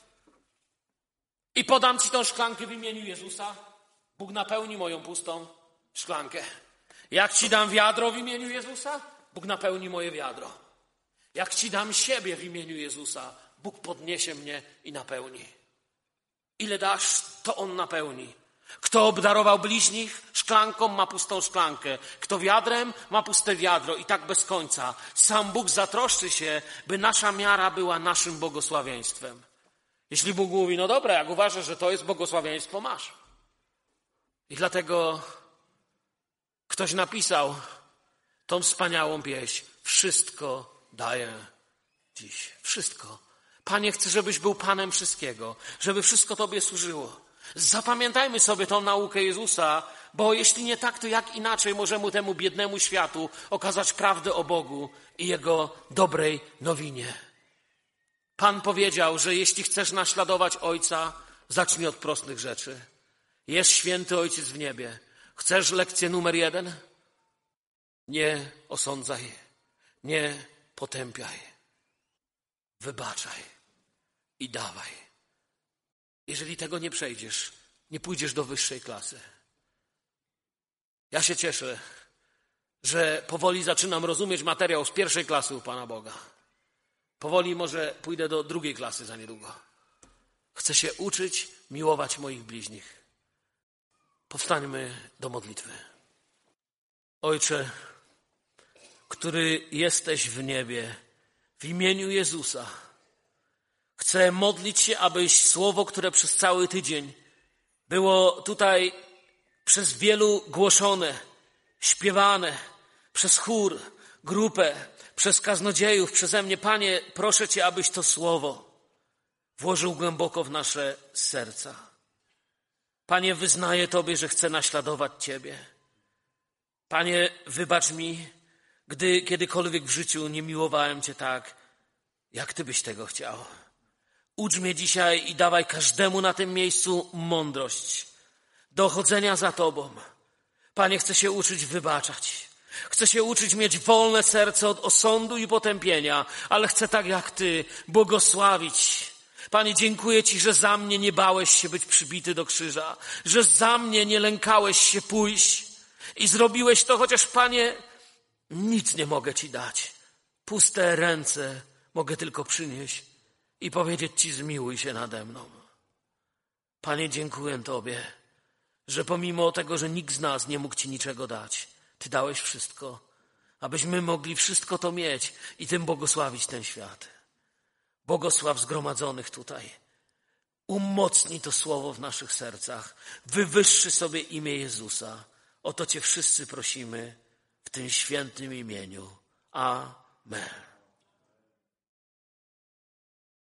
i podam ci tą szklankę w imieniu Jezusa, Bóg napełni moją pustą szklankę. Jak ci dam wiadro w imieniu Jezusa, Bóg napełni moje wiadro. Jak ci dam siebie w imieniu Jezusa, Bóg podniesie mnie i napełni. Ile dasz, to On napełni. Kto obdarował bliźnich szklanką, ma pustą szklankę. Kto wiadrem, ma puste wiadro. I tak bez końca. Sam Bóg zatroszczy się, by nasza miara była naszym błogosławieństwem. Jeśli Bóg mówi, no dobra, jak uważasz, że to jest błogosławieństwo, masz. I dlatego ktoś napisał tą wspaniałą pieśń. Wszystko daję dziś. Wszystko. Panie, chcę, żebyś był Panem wszystkiego. Żeby wszystko Tobie służyło. Zapamiętajmy sobie tą naukę Jezusa, bo jeśli nie tak, to jak inaczej możemy temu biednemu światu okazać prawdę o Bogu i Jego dobrej nowinie. Pan powiedział, że jeśli chcesz naśladować Ojca, zacznij od prostych rzeczy. Jest święty Ojciec w niebie. Chcesz lekcję numer jeden? Nie osądzaj, nie potępiaj, wybaczaj i dawaj. Jeżeli tego nie przejdziesz, nie pójdziesz do wyższej klasy. Ja się cieszę, że powoli zaczynam rozumieć materiał z pierwszej klasy u Pana Boga. Powoli może pójdę do drugiej klasy za niedługo. Chcę się uczyć miłować moich bliźnich. Powstańmy do modlitwy. Ojcze, który jesteś w niebie, w imieniu Jezusa, chcę modlić się, abyś słowo, które przez cały tydzień było tutaj przez wielu głoszone, śpiewane, przez chór, grupę, przez kaznodziejów, przeze mnie, Panie, proszę Cię, abyś to słowo włożył głęboko w nasze serca. Panie, wyznaję Tobie, że chcę naśladować Ciebie. Panie, wybacz mi, gdy kiedykolwiek w życiu nie miłowałem Cię tak, jak Ty byś tego chciał. Ucz mnie dzisiaj i dawaj każdemu na tym miejscu mądrość do chodzenia za Tobą. Panie, chcę się uczyć wybaczać. Chcę się uczyć mieć wolne serce od osądu i potępienia, ale chcę tak jak Ty błogosławić. Panie, dziękuję Ci, że za mnie nie bałeś się być przybity do krzyża, że za mnie nie lękałeś się pójść i zrobiłeś to, chociaż, Panie, nic nie mogę Ci dać. Puste ręce mogę tylko przynieść i powiedzieć Ci, zmiłuj się nade mną. Panie, dziękuję Tobie, że pomimo tego, że nikt z nas nie mógł Ci niczego dać, Ty dałeś wszystko, abyśmy mogli wszystko to mieć i tym błogosławić ten świat. Błogosław zgromadzonych tutaj. Umocnij to słowo w naszych sercach. Wywyższy sobie imię Jezusa. O to Cię wszyscy prosimy w tym świętym imieniu. Amen.